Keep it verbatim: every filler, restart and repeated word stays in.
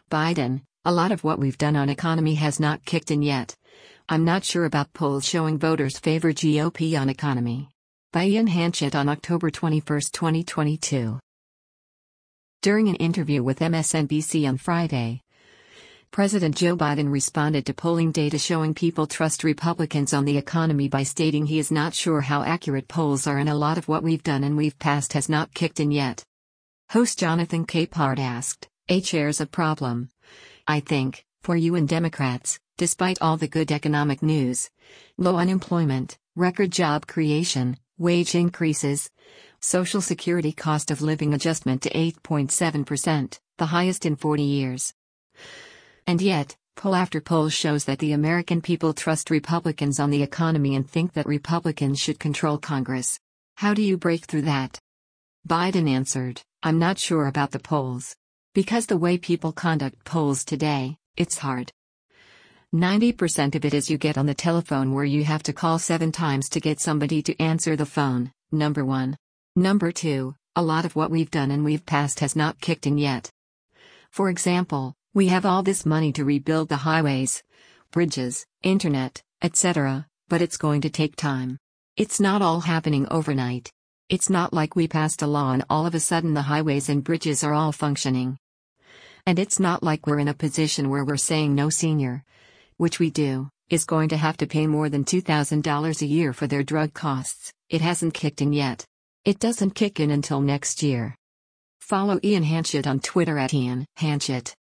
Biden, a lot of what we've done on economy has not kicked in yet. I'm not sure about polls showing voters favor G O P on economy. By Ian Hanchett on October twenty-first, twenty twenty-two. During an interview with M S N B C on Friday, President Joe Biden responded to polling data showing people trust Republicans on the economy by stating he is not sure how accurate polls are and a lot of what we've done and we've passed has not kicked in yet. Host Jonathan Capehart asked, "H there's a problem. I think, for you and Democrats, despite all the good economic news, low unemployment, record job creation, wage increases, Social Security cost of living adjustment to eight point seven percent, the highest in forty years. And yet, poll after poll shows that the American people trust Republicans on the economy and think that Republicans should control Congress. How do you break through that?" Biden answered, "I'm not sure about the polls. Because the way people conduct polls today, it's hard. ninety percent of it is you get on the telephone where you have to call seven times to get somebody to answer the phone, number one. Number two, a lot of what we've done and we've passed has not kicked in yet. For example, we have all this money to rebuild the highways, bridges, internet, et cetera, but it's going to take time. It's not all happening overnight. It's not like we passed a law and all of a sudden the highways and bridges are all functioning. And it's not like we're in a position where we're saying no senior, which we do, is going to have to pay more than two thousand dollars a year for their drug costs. It hasn't kicked in yet. It doesn't kick in until next year." Follow Ian Hanchett on Twitter at Ian Hanchett.